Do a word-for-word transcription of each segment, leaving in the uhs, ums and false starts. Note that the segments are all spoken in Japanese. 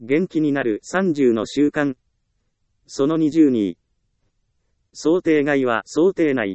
元気になるさんじゅうの習慣。そのにじゅうに。想定外は想定内。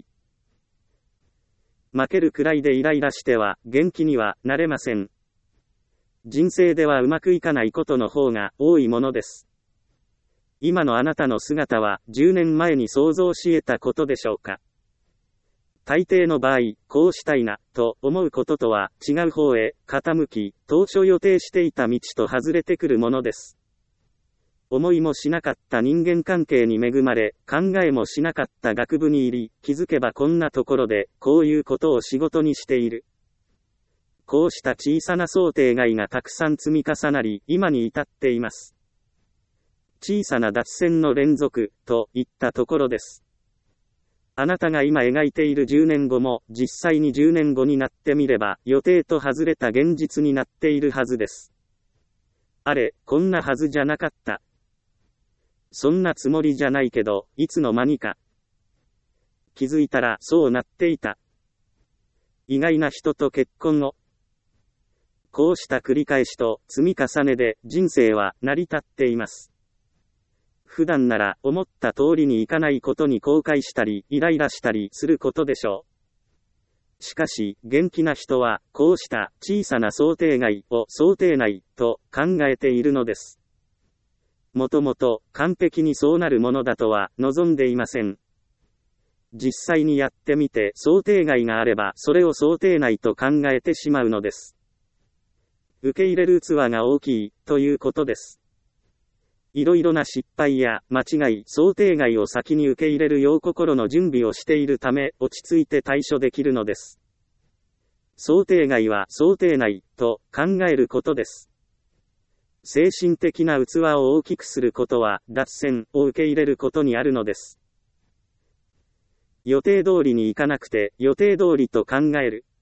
負けるくらいでイライラしては元気にはなれません。人生ではうまくいかないことの方が多いものです。今のあなたの姿はじゅうねんまえに想像し得たことでしょうか。大抵の場合、こうしたいな、と思うこととは違う方へ傾き、当初予定していた道と外れてくるものです。思いもしなかった人間関係に恵まれ、考えもしなかった学部に入り、気づけばこんなところで、こういうことを仕事にしている。こうした小さな想定外がたくさん積み重なり、今に至っています。小さな脱線の連続、といったところです。あなたが今描いているじゅうねんごも、実際にじゅうねんごになってみれば、予定と外れた現実になっているはずです。あれ、こんなはずじゃなかった。そんなつもりじゃないけど、いつの間にか。気づいたらそうなっていた。意外な人と結婚を。こうした繰り返しと積み重ねで人生は成り立っています。普段なら思った通りにいかないことに後悔したりイライラしたりすることでしょう。しかし元気な人はこうした小さな想定外を想定内と考えているのです。もともと完璧にそうなるものだとは望んでいません。実際にやってみて想定外があればそれを想定内と考えてしまうのです。受け入れる器が大きいということです。いろいろな失敗や間違い、想定外を先に受け入れるよう心の準備をしているため、落ち着いて対処できるのです。想定外は想定内と考えることです。精神的な器を大きくすることは、脱線を受け入れることにあるのです。予定通りにいかなくて、予定通りと考える。